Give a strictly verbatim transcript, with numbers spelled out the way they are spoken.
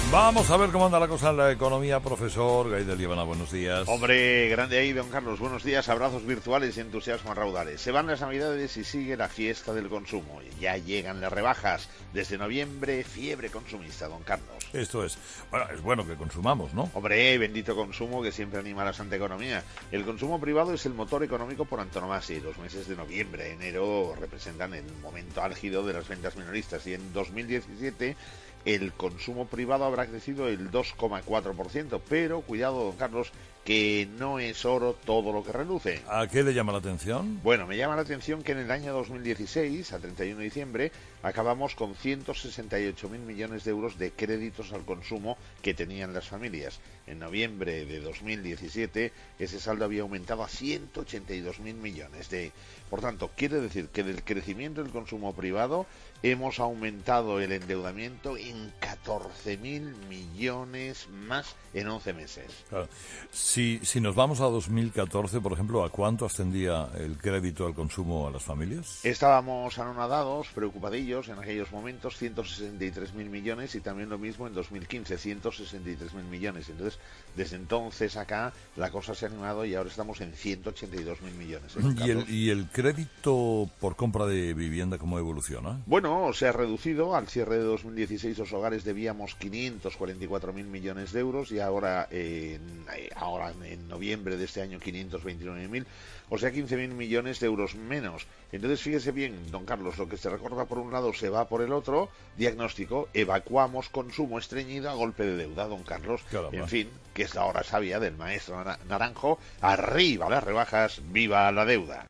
Vamos a ver cómo anda la cosa en la economía, profesor Gay de Líbana, buenos días. Hombre, grande ahí, don Carlos, buenos días, abrazos virtuales y entusiasmo a raudales. Se van las navidades y sigue la fiesta del consumo. Ya llegan las rebajas. Desde noviembre, fiebre consumista, don Carlos. Esto es, bueno, es bueno que consumamos, ¿no? Hombre, bendito consumo que siempre anima a la santa economía. El consumo privado es el motor económico por antonomasia y los meses de noviembre, enero representan el momento álgido de las ventas minoristas y en dos mil diecisiete el consumo privado habrá crecido el dos coma cuatro por ciento, pero cuidado, don Carlos, que no es oro todo lo que reluce. ¿A qué le llama la atención? Bueno, me llama la atención que en el año dos mil dieciséis, a treinta y uno de diciembre, acabamos con ciento sesenta y ocho mil millones de euros de créditos al consumo que tenían las familias. En noviembre de dos mil diecisiete, ese saldo había aumentado a ciento ochenta y dos mil millones. De, por tanto, quiere decir que del crecimiento del consumo privado hemos aumentado el endeudamiento en catorce mil millones más en once meses. Claro. Si, si nos vamos a dos mil catorce, por ejemplo, ¿a cuánto ascendía el crédito al consumo a las familias? Estábamos anonadados, preocupadillos en aquellos momentos, ciento sesenta y tres mil millones, y también lo mismo en dos mil quince, ciento sesenta y tres mil millones. Entonces, desde entonces acá la cosa se ha animado y ahora estamos en ciento ochenta y dos mil millones. ¿eh, ¿Y el, ¿Y el crédito por compra de vivienda cómo evoluciona? Bueno, se ha reducido. Al cierre de dos mil dieciséis los hogares debíamos quinientos cuarenta y cuatro mil millones de euros y ahora, eh, ahora en noviembre de este año quinientos veintinueve mil, o sea quince mil millones de euros menos. Entonces fíjese bien, don Carlos, lo que se recorta por un lado se va por el otro. Diagnóstico: evacuamos consumo estreñido a golpe de deuda, don Carlos. Caramba. En fin, que es la hora sabia del maestro Naranjo. Arriba las rebajas, viva la deuda.